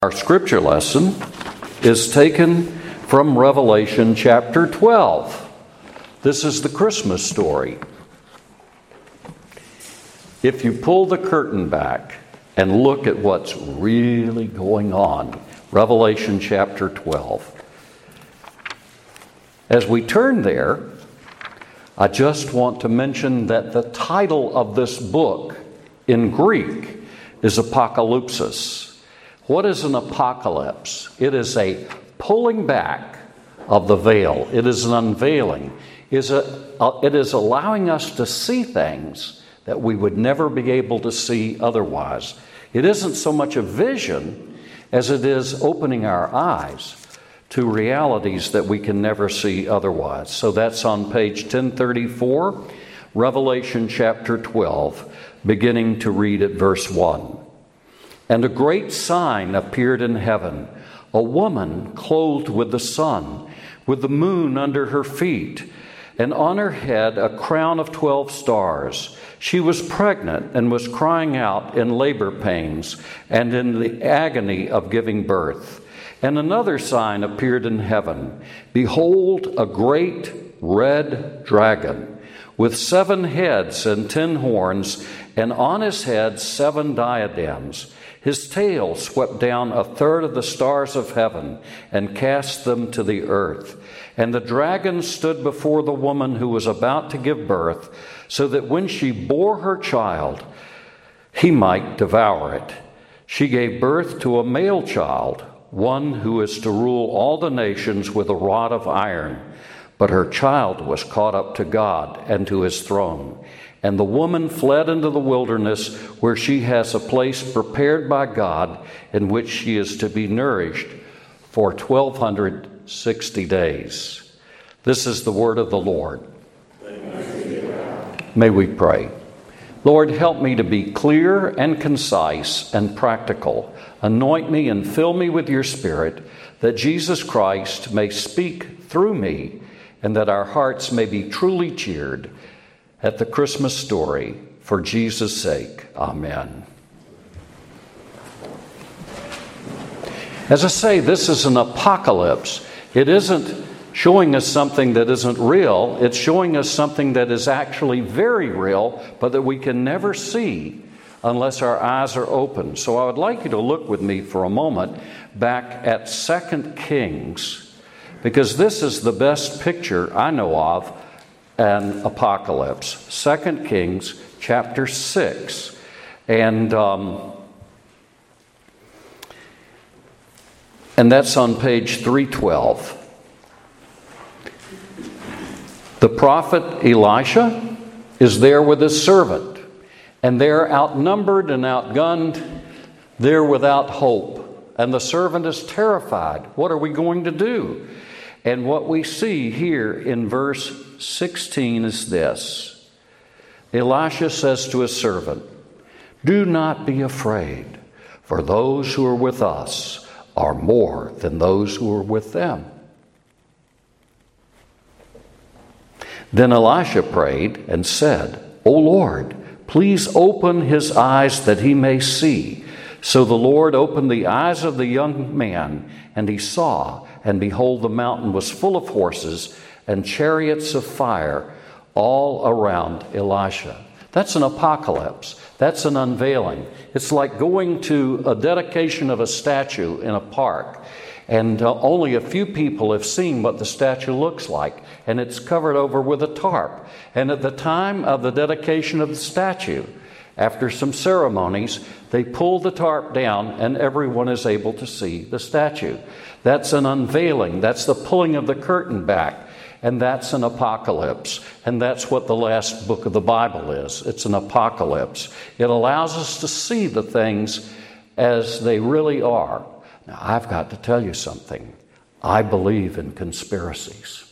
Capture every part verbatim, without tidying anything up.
Our scripture lesson is taken from Revelation chapter twelve. This is the Christmas story. If you pull the curtain back and look at what's really going on, Revelation chapter twelve. As we turn there, I just want to mention that the title of this book in Greek is Apocalypsis. What is an apocalypse? It is a pulling back of the veil. It is an unveiling. It is, a, it is allowing us to see things that we would never be able to see otherwise. It isn't so much a vision as it is opening our eyes to realities that we can never see otherwise. So that's on page ten thirty-four, Revelation chapter twelve, beginning to read at verse one. And a great sign appeared in heaven, a woman clothed with the sun, with the moon under her feet, and on her head a crown of twelve stars. She was pregnant and was crying out in labor pains and in the agony of giving birth. And another sign appeared in heaven. Behold, a great red dragon, with seven heads and ten horns, and on his head seven diadems. His tail swept down a third of the stars of heaven and cast them to the earth. And the dragon stood before the woman who was about to give birth, so that when she bore her child, he might devour it. She gave birth to a male child, one who is to rule all the nations with a rod of iron. But her child was caught up to God and to his throne. And the woman fled into the wilderness, where she has a place prepared by God in which she is to be nourished for twelve sixty days. This is the word of the Lord. May we pray. Lord, help me to be clear and concise and practical. Anoint me and fill me with your Spirit, that Jesus Christ may speak through me, and that our hearts may be truly cheered at the Christmas story, for Jesus' sake. Amen. As I say, this is an apocalypse. It isn't showing us something that isn't real. It's showing us something that is actually very real, but that we can never see unless our eyes are open. So I would like you to look with me for a moment back at Second Kings, because this is the best picture I know of an apocalypse. Second Kings chapter six. And um, and that's on page three twelve. The prophet Elisha is there with his servant, and they're outnumbered and outgunned. They're without hope, and the servant is terrified. What are we going to do? And what we see here in verse sixteen is this. Elisha says to his servant, "Do not be afraid, for those who are with us are more than those who are with them." Then Elisha prayed and said, "O Lord, please open his eyes that he may see." So the Lord opened the eyes of the young man, and he saw, and behold, the mountain was full of horses and chariots of fire all around Elisha. That's an apocalypse. That's an unveiling. It's like going to a dedication of a statue in a park, and uh, only a few people have seen what the statue looks like, and it's covered over with a tarp. And at the time of the dedication of the statue, after some ceremonies, they pull the tarp down and everyone is able to see the statue. That's an unveiling. That's the pulling of the curtain back. And that's an apocalypse. And that's what the last book of the Bible is. It's an apocalypse. It allows us to see the things as they really are. Now, I've got to tell you something. I believe in conspiracies.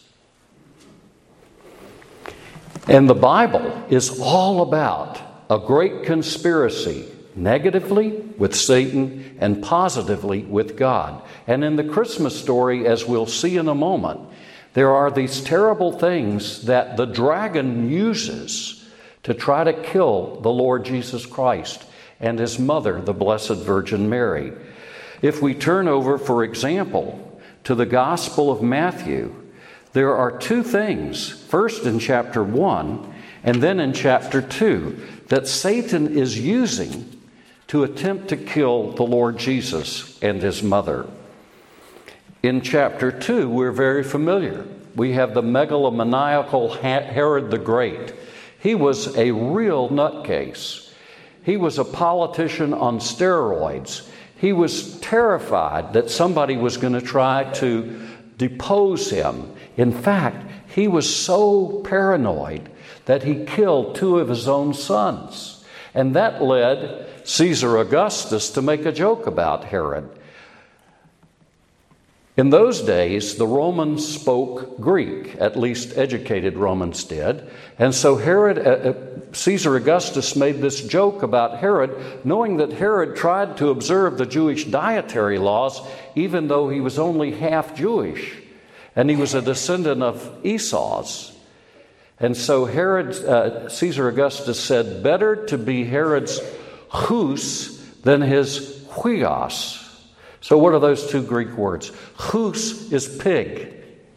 And the Bible is all about a great conspiracy, negatively with Satan and positively with God. And in the Christmas story, as we'll see in a moment, there are these terrible things that the dragon uses to try to kill the Lord Jesus Christ and his mother, the Blessed Virgin Mary. If we turn over, for example, to the Gospel of Matthew, there are two things, first in chapter one and then in chapter two, that Satan is using to attempt to kill the Lord Jesus and his mother. In chapter two, we're very familiar. We have the megalomaniacal Herod the Great. He was a real nutcase. He was a politician on steroids. He was terrified that somebody was going to try to depose him. In fact, he was so paranoid that he killed two of his own sons. And that led Caesar Augustus to make a joke about Herod. In those days, the Romans spoke Greek, at least educated Romans did. And so Herod, uh, Caesar Augustus made this joke about Herod, knowing that Herod tried to observe the Jewish dietary laws, even though he was only half Jewish. And he was a descendant of Esau's. And so Herod, uh, Caesar Augustus said, better to be Herod's hus than his huios. So what are those two Greek words? Hus is pig,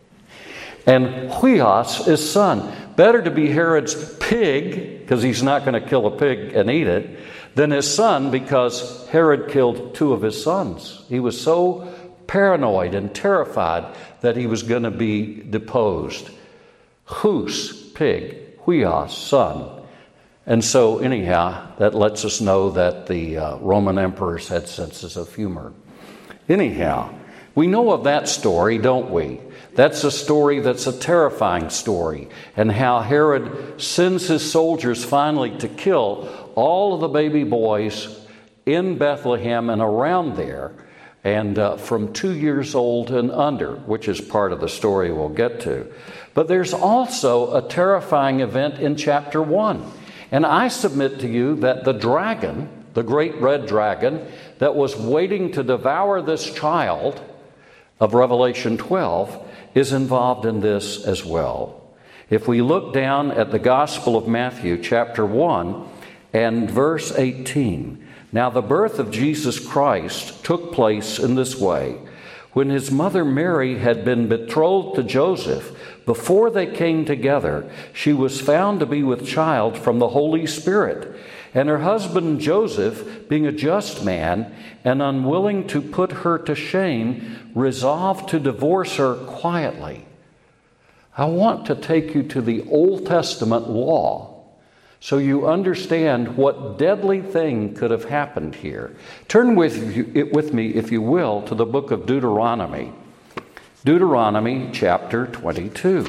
and huios is son. Better to be Herod's pig, because he's not going to kill a pig and eat it, than his son, because Herod killed two of his sons. He was so paranoid and terrified that he was going to be deposed. Hus, pig, huios, son. And so anyhow, that lets us know that the uh, Roman emperors had senses of humor. Anyhow, we know of that story, don't we? That's a story that's a terrifying story, and how Herod sends his soldiers finally to kill all of the baby boys in Bethlehem and around there, and uh, from two years old and under, which is part of the story we'll get to. But there's also a terrifying event in chapter one. And I submit to you that the dragon, the great red dragon, that was waiting to devour this child of Revelation twelve is involved in this as well. If we look down at the Gospel of Matthew, chapter one, and verse eighteen, now the birth of Jesus Christ took place in this way. When his mother Mary had been betrothed to Joseph, before they came together, she was found to be with child from the Holy Spirit. And her husband Joseph, being a just man and unwilling to put her to shame, resolved to divorce her quietly. I want to take you to the Old Testament law so you understand what deadly thing could have happened here. Turn with, you, with me, if you will, to the book of Deuteronomy. Deuteronomy chapter twenty-two.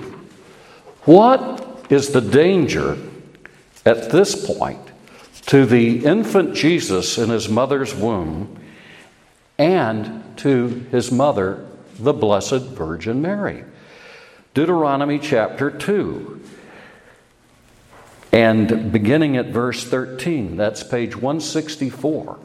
What is the danger at this point to the infant Jesus in his mother's womb and to his mother, the Blessed Virgin Mary? Deuteronomy chapter two. And beginning at verse thirteen, that's page one sixty-four.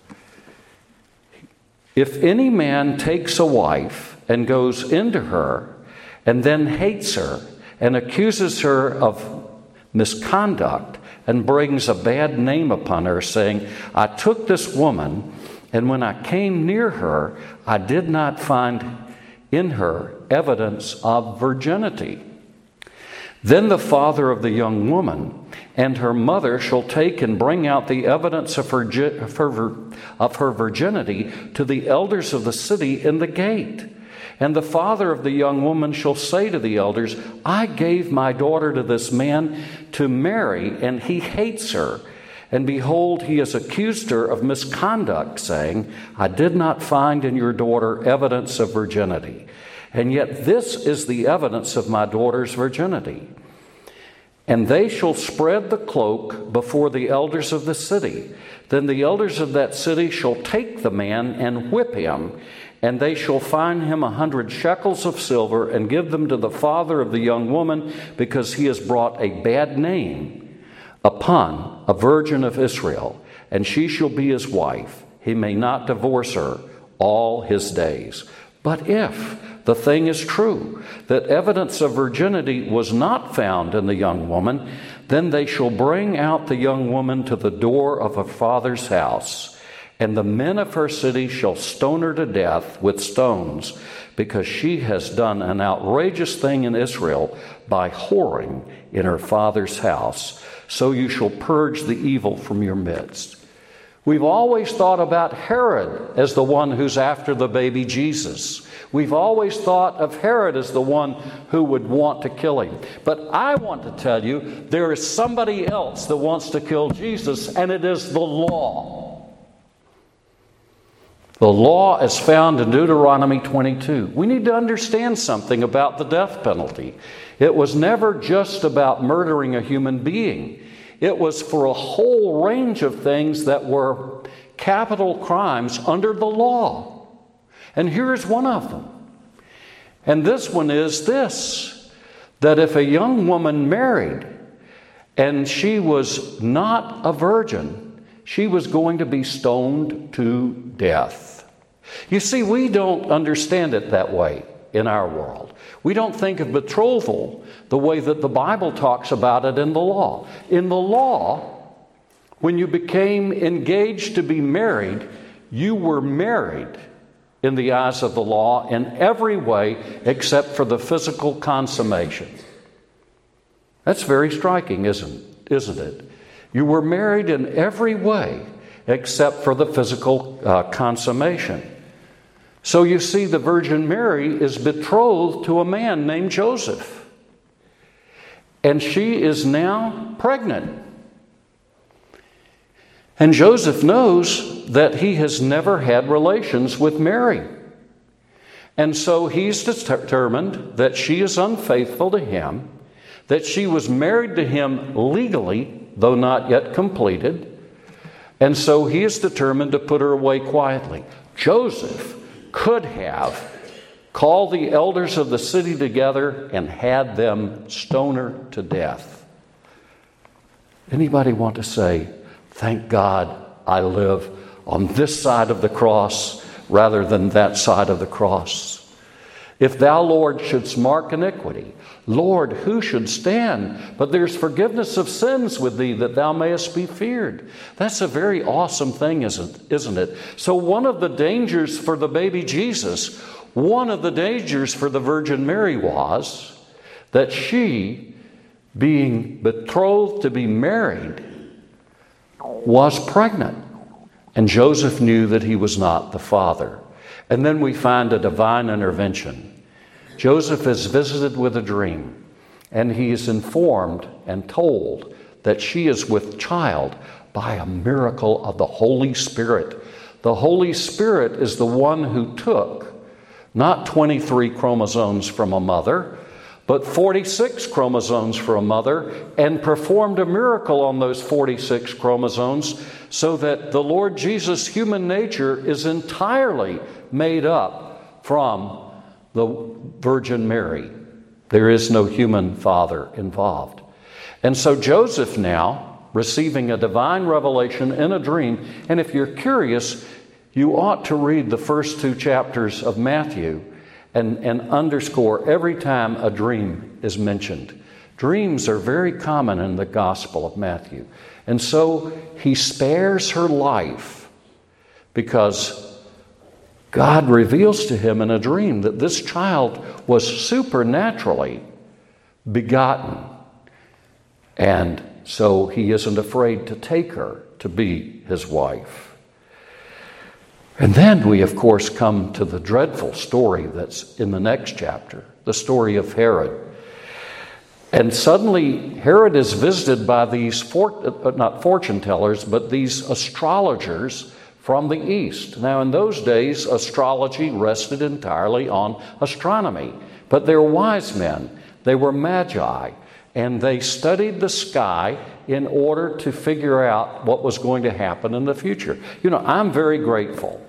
If any man takes a wife and goes into her and then hates her and accuses her of misconduct and brings a bad name upon her, saying, I took this woman, and when I came near her, I did not find in her evidence of virginity. Then the father of the young woman and her mother shall take and bring out the evidence of her, of her, of her virginity to the elders of the city in the gate. And the father of the young woman shall say to the elders, I gave my daughter to this man to marry, and he hates her. And behold, he has accused her of misconduct, saying, I did not find in your daughter evidence of virginity. And yet this is the evidence of my daughter's virginity. And they shall spread the cloak before the elders of the city. Then the elders of that city shall take the man and whip him, and they shall fine him a hundred shekels of silver and give them to the father of the young woman, because he has brought a bad name upon a virgin of Israel, and she shall be his wife. He may not divorce her all his days. But if the thing is true, that evidence of virginity was not found in the young woman, then they shall bring out the young woman to the door of her father's house, And the men of her city shall stone her to death with stones, because she has done an outrageous thing in Israel by whoring in her father's house. So you shall purge the evil from your midst. We've always thought about Herod as the one who's after the baby Jesus. We've always thought of Herod as the one who would want to kill him. But I want to tell you, there is somebody else that wants to kill Jesus, and it is the law. The law is found in Deuteronomy twenty-two. We need to understand something about the death penalty. It was never just about murdering a human being. It was for a whole range of things that were capital crimes under the law. And here's one of them. And this one is this, that if a young woman married and she was not a virgin, she was going to be stoned to death. You see, we don't understand it that way in our world. We don't think of betrothal the way that the Bible talks about it in the law. In the law, when you became engaged to be married, you were married in the eyes of the law in every way except for the physical consummation. That's very striking, isn't, isn't it? You were married in every way except for the physical uh, consummation. So you see, the Virgin Mary is betrothed to a man named Joseph. And she is now pregnant. And Joseph knows that he has never had relations with Mary. And so he's determined that she is unfaithful to him, that she was married to him legally, though not yet completed. And so he is determined to put her away quietly. Joseph could have called the elders of the city together and had them stone her to death. Anybody want to say, thank God I live on this side of the cross rather than that side of the cross? If thou, Lord, shouldst mark iniquity, Lord, who should stand? But there's forgiveness of sins with thee, that thou mayest be feared. That's a very awesome thing, isn't, isn't it? So one of the dangers for the baby Jesus, one of the dangers for the Virgin Mary was that she, being betrothed to be married, was pregnant. And Joseph knew that he was not the father. And then we find a divine intervention. Joseph is visited with a dream, and he is informed and told that she is with child by a miracle of the Holy Spirit. The Holy Spirit is the one who took not twenty-three chromosomes from a mother, but forty-six chromosomes from a mother, and performed a miracle on those forty-six chromosomes so that the Lord Jesus' human nature is entirely made up from the Virgin Mary. There is no human father involved. And so Joseph now, receiving a divine revelation in a dream, and if you're curious, you ought to read the first two chapters of Matthew and, and underscore every time a dream is mentioned. Dreams are very common in the Gospel of Matthew. And so he spares her life because God reveals to him in a dream that this child was supernaturally begotten. And so he isn't afraid to take her to be his wife. And then we, of course, come to the dreadful story that's in the next chapter, the story of Herod. And suddenly Herod is visited by these, for, not fortune tellers, but these astrologers from the East. Now, in those days, astrology rested entirely on astronomy. But they were wise men. They were magi. And they studied the sky in order to figure out what was going to happen in the future. You know, I'm very grateful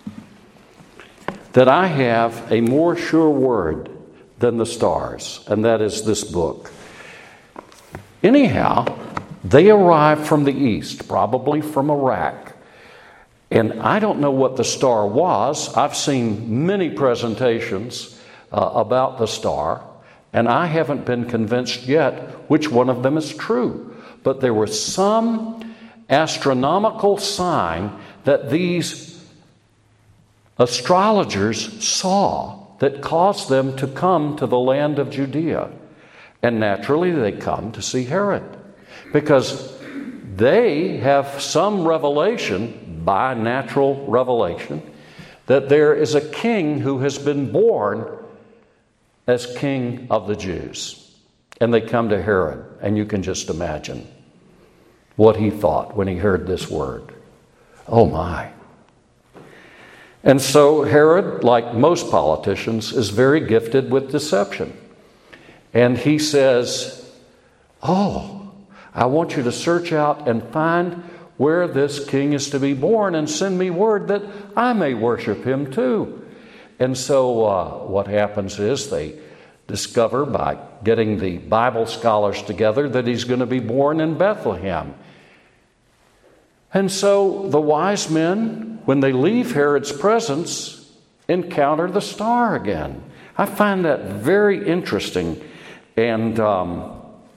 that I have a more sure word than the stars, and that is this book. Anyhow, they arrived from the East, probably from Iraq. And I don't know what the star was. I've seen many presentations uh, about the star, and I haven't been convinced yet which one of them is true. But there was some astronomical sign that these astrologers saw that caused them to come to the land of Judea. And naturally, they come to see Herod because they have some revelation, by natural revelation, that there is a king who has been born as king of the Jews. And they come to Herod, and you can just imagine what he thought when he heard this word. Oh my. And so Herod, like most politicians, is very gifted with deception. And he says, oh, I want you to search out and find where this king is to be born and send me word that I may worship him too. And so uh, what happens is they discover by getting the Bible scholars together that he's going to be born in Bethlehem. And so the wise men, when they leave Herod's presence, encounter the star again. I find that very interesting. And um,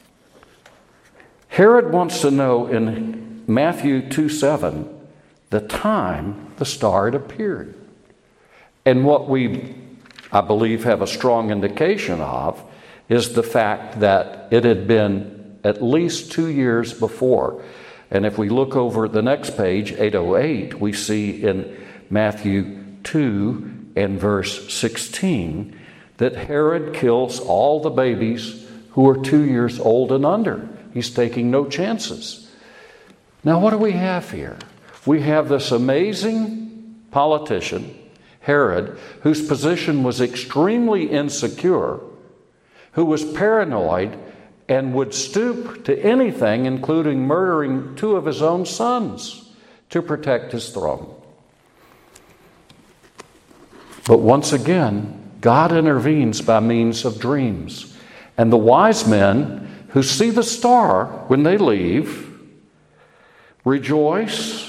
Herod wants to know in Matthew two seven the time the star had appeared. And what we, I believe, have a strong indication of is the fact that it had been at least two years before. And if we look over the next page, eight oh eight, we see in Matthew two and verse sixteen that Herod kills all the babies who are two years old and under. He's taking no chances. Now, what do we have here? We have this amazing politician, Herod, whose position was extremely insecure, who was paranoid, and would stoop to anything, including murdering two of his own sons, to protect his throne. But once again, God intervenes by means of dreams. And the wise men who see the star when they leave rejoice,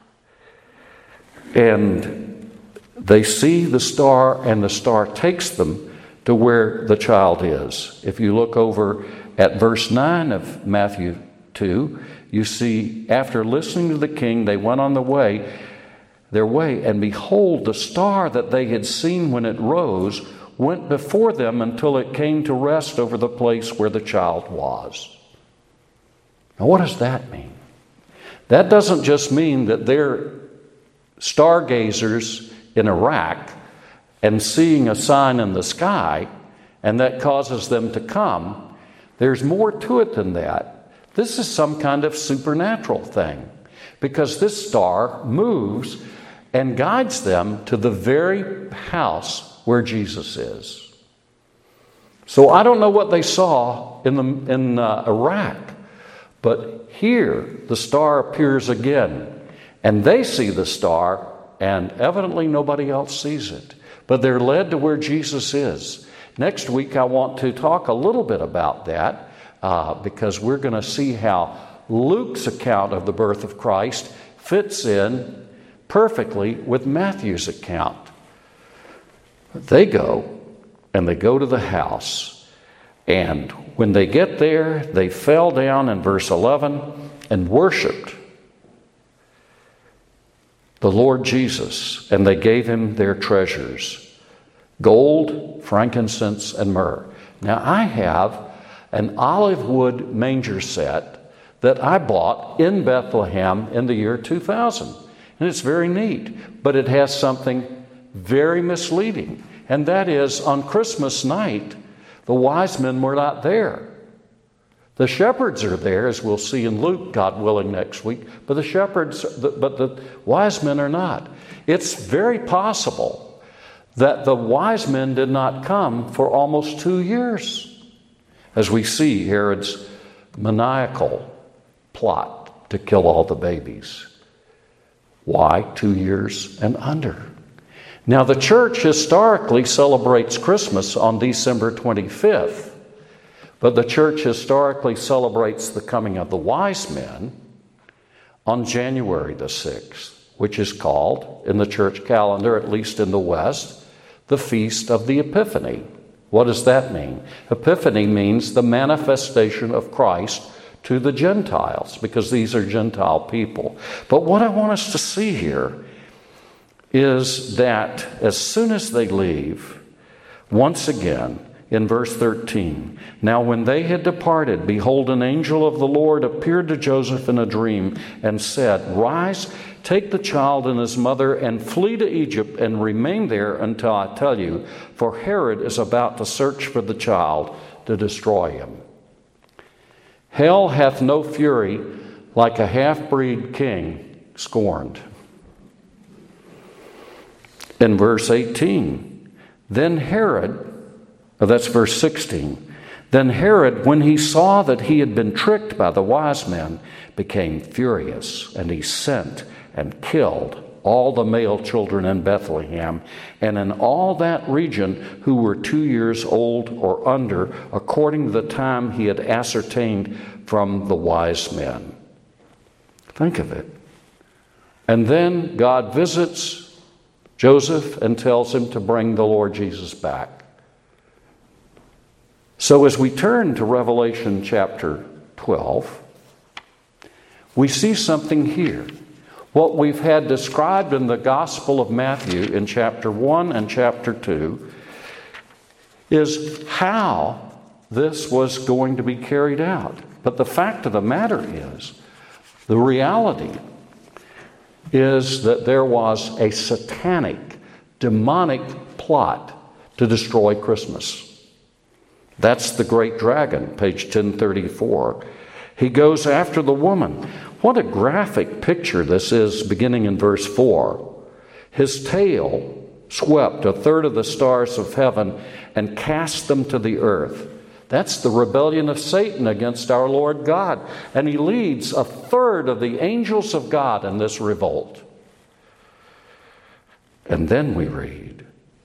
and they see the star, and the star takes them to where the child is. If you look over at verse nine of Matthew two, you see, after listening to the king, they went on the way, their way, and behold, the star that they had seen when it rose went before them until it came to rest over the place where the child was. Now, what does that mean? That doesn't just mean that they're stargazers in Iraq and seeing a sign in the sky, and that causes them to come. There's more to it than that. This is some kind of supernatural thing, because this star moves and guides them to the very house where Jesus is. So I don't know what they saw in, the, in uh, Iraq, but here the star appears again, and they see the star, and evidently nobody else sees it. But they're led to where Jesus is. Next week I want to talk a little bit about that, uh, because we're going to see how Luke's account of the birth of Christ fits in perfectly with Matthew's account. They go, and they go to the house, and when they get there, they fell down in verse eleven and worshiped the Lord Jesus, and they gave him their treasures, gold, frankincense, and myrrh. Now, I have an olive wood manger set that I bought in Bethlehem in the year two thousand. And it's very neat, but it has something very misleading. And that is, on Christmas night, the wise men were not there. The shepherds are there, as we'll see in Luke, God willing, next week, but the shepherds, but the wise men are not. It's very possible that the wise men did not come for almost two years, as we see Herod's maniacal plot to kill all the babies. Why two years and under? Now, the church historically celebrates Christmas on December twenty-fifth, but the church historically celebrates the coming of the wise men on January the sixth, which is called, in the church calendar, at least in the West, the Feast of the Epiphany. What does that mean? Epiphany means the manifestation of Christ to the Gentiles, because these are Gentile people. But what I want us to see here is that as soon as they leave, once again, in verse thirteen, now when they had departed, behold, an angel of the Lord appeared to Joseph in a dream and said, Rise, take the child and his mother and flee to Egypt and remain there until I tell you, for Herod is about to search for the child to destroy him. Hell hath no fury like a half-breed king scorned. In verse eighteen, then Herod, oh, that's verse sixteen, then Herod, when he saw that he had been tricked by the wise men, became furious, and he sent and killed all the male children in Bethlehem and in all that region who were two years old or under, according to the time he had ascertained from the wise men. Think of it. And then God visits Joseph and tells him to bring the Lord Jesus back. So as we turn to Revelation chapter twelve, we see something here. What we've had described in the Gospel of Matthew in chapter one and chapter two is how this was going to be carried out. But the fact of the matter is, the reality is that there was a satanic, demonic plot to destroy Christmas. That's the great dragon, page ten thirty-four. He goes after the woman. What a graphic picture this is, beginning in verse four. His tail swept a third of the stars of heaven and cast them to the earth. That's the rebellion of Satan against our Lord God. And he leads a third of the angels of God in this revolt. And then we read,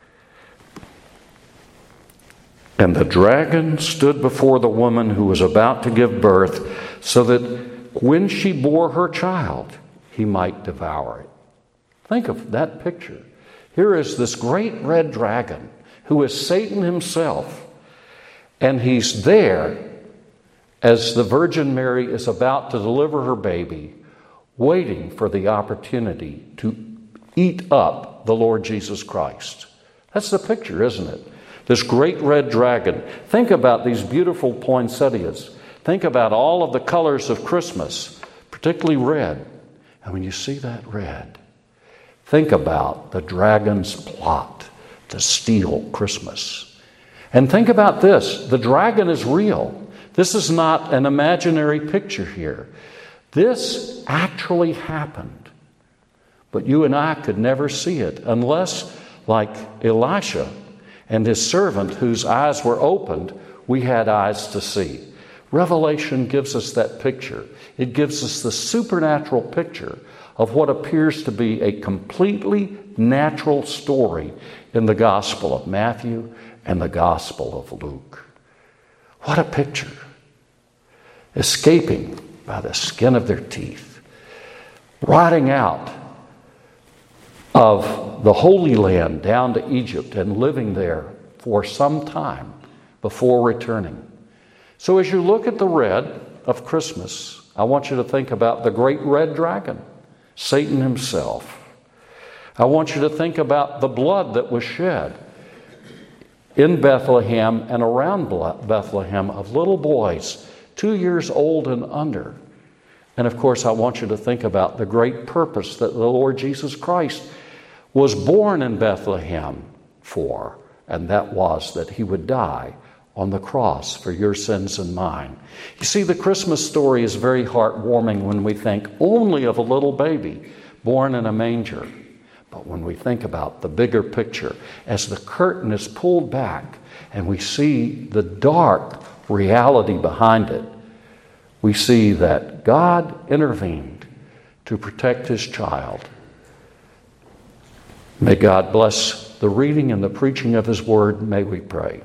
and the dragon stood before the woman who was about to give birth, so that when she bore her child, he might devour it. Think of that picture. Here is this great red dragon, who is Satan himself, and he's there as the Virgin Mary is about to deliver her baby, waiting for the opportunity to eat up the Lord Jesus Christ. That's the picture, isn't it? This great red dragon. Think about these beautiful poinsettias. Think about all of the colors of Christmas, particularly red. And when you see that red, think about the dragon's plot to steal Christmas. And think about this. The dragon is real. This is not an imaginary picture here. This actually happened. But you and I could never see it unless, like Elisha and his servant whose eyes were opened, we had eyes to see. Revelation gives us that picture. It gives us the supernatural picture of what appears to be a completely natural story in the Gospel of Matthew and the Gospel of Luke. What a picture. Escaping by the skin of their teeth. Riding out of the Holy Land down to Egypt and living there for some time before returning. So as you look at the red of Christmas, I want you to think about the great red dragon, Satan himself. I want you to think about the blood that was shed in Bethlehem and around Bethlehem of little boys, two years old and under. And of course, I want you to think about the great purpose that the Lord Jesus Christ was born in Bethlehem for, and that was that he would die on the cross for your sins and mine. You see, the Christmas story is very heartwarming when we think only of a little baby born in a manger. But when we think about the bigger picture, as the curtain is pulled back and we see the dark reality behind it, we see that God intervened to protect his child. May God bless the reading and the preaching of his word. May we pray.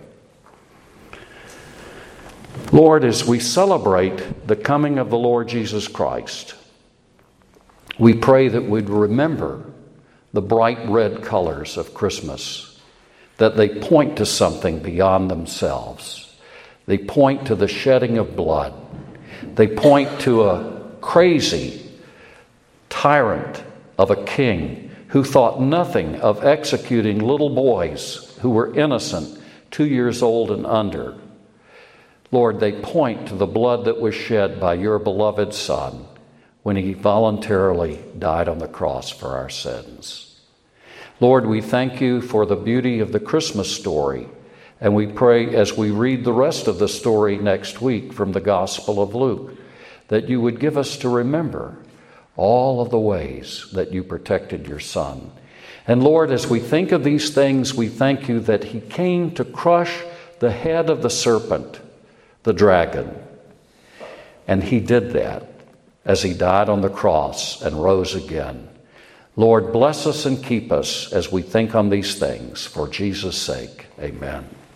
Lord, as we celebrate the coming of the Lord Jesus Christ, we pray that we'd remember the bright red colors of Christmas, that they point to something beyond themselves. They point to the shedding of blood. They point to a crazy tyrant of a king who thought nothing of executing little boys who were innocent, two years old and under. Lord, they point to the blood that was shed by your beloved Son when he voluntarily died on the cross for our sins. Lord, we thank you for the beauty of the Christmas story, and we pray as we read the rest of the story next week from the Gospel of Luke, that you would give us to remember all of the ways that you protected your Son. And Lord, as we think of these things, we thank you that he came to crush the head of the serpent, the dragon. And he did that as he died on the cross and rose again. Lord, bless us and keep us as we think on these things. For Jesus' sake, amen.